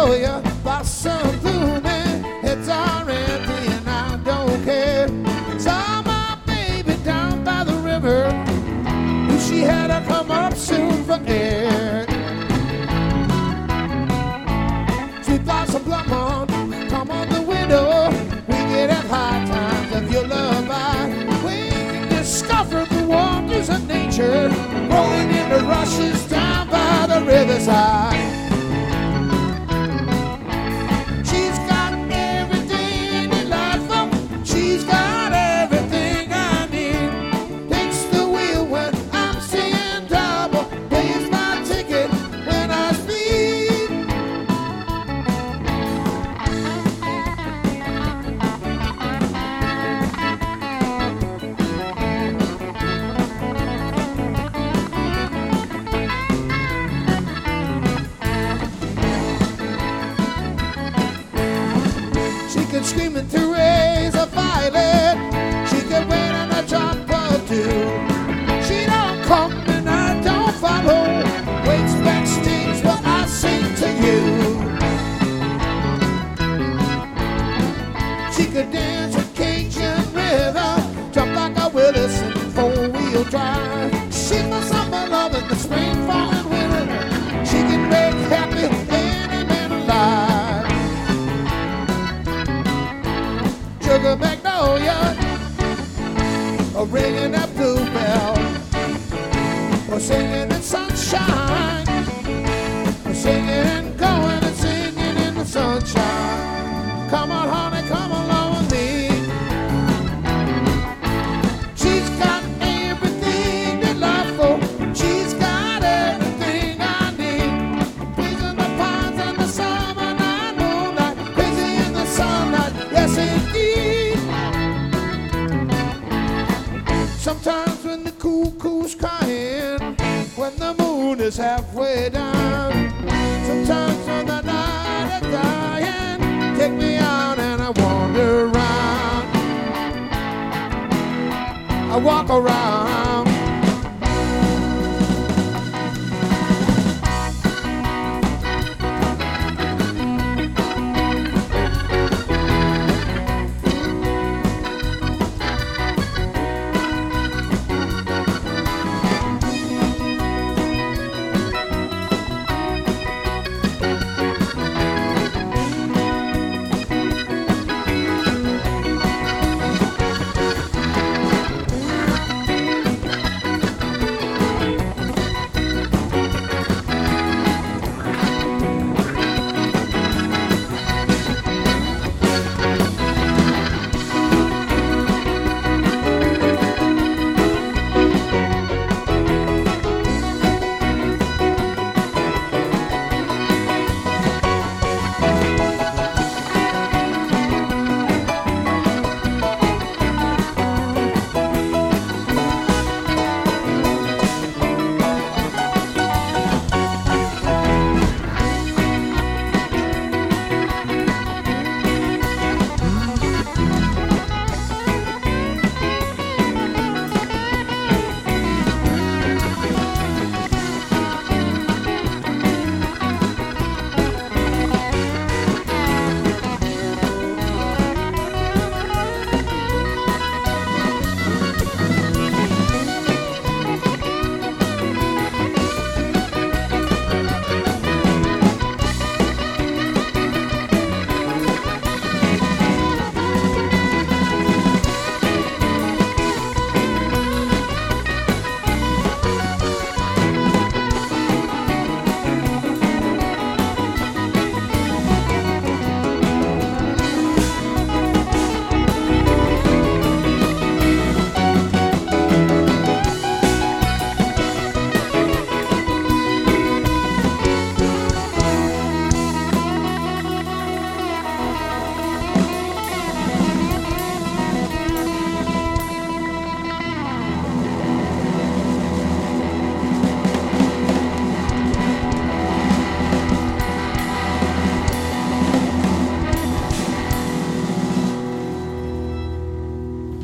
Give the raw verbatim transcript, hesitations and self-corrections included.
know you, blossom blooming, it's all empty and I don't care. Saw my baby down by the river, knew she had to come up soon for air. Sweet blossom bloom on, come on the window, we get at high times of your love. I we can discover the wonders of nature, rolling in the rushes down by the riverside. She's got everything delightful, she's got everything I need. Takes the wheel when I'm seeing double, pays my ticket when I speed. She can scream and to raise a violet, she can wait on a drop or two. She don't come and I don't follow, waits backstage while I sing to you. She could dance with Cajun rhythm, jump like a Willis in four-wheel drive. She's my summer love in the spring, fall, and winter. She can make happy any man alive. Sugar magnolia, or ringing that bluebell, or singing in sunshine, or singing and going and singing in the sunshine. Come on, honey, come along with me. She's got everything delightful, she's got everything I need. Breezing the pines and the summer night moonlight, crazy in the sunlight, yes indeed. Sometimes when the cuckoo's crying, when the moon is halfway down, sometimes when the night is dying, take me out and I wander around. I walk around